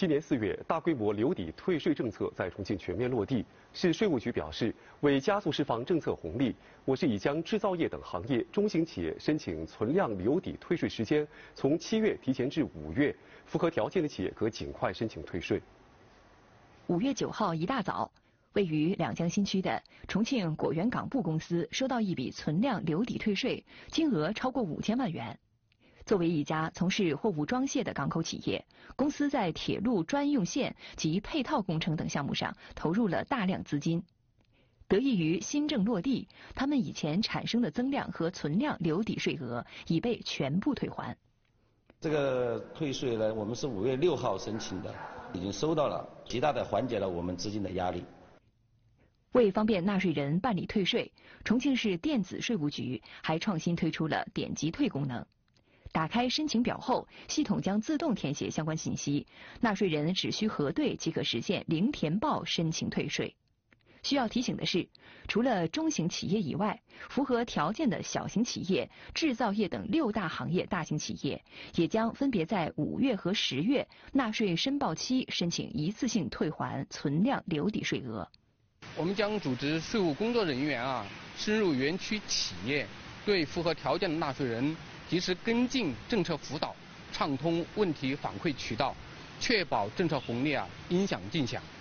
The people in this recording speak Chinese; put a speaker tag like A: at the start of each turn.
A: 今年4月，大规模留抵退税政策在重庆全面落地。市税务局表示，为加速释放政策红利，我市已将制造业等行业中型企业申请存量留抵退税时间从7月提前至5月，符合条件的企业可尽快申请退税。
B: 5月9号一大早，位于两江新区的重庆果园港埠公司收到一笔存量留抵退税，金额超过5000万元。作为一家从事货物装卸的港口企业，公司在铁路专用线及配套工程等项目上投入了大量资金。得益于新政落地，他们以前产生的增量和存量留抵税额已被全部退还。
C: 这个退税呢，我们是5月6号申请的，已经收到了，极大的缓解了我们资金的压力。
B: 为方便纳税人办理退税，重庆市电子税务局还创新推出了点击退功能。打开申请表后，系统将自动填写相关信息，纳税人只需核对即可实现零填报申请退税。需要提醒的是，除了中型企业以外，符合条件的小型企业、制造业等6大行业大型企业，也将分别在5月和10月纳税申报期申请一次性退还存量留抵税额。
D: 我们将组织税务工作人员深入园区企业，对符合条件的纳税人及时跟进政策辅导，畅通问题反馈渠道，确保政策红利应享尽享。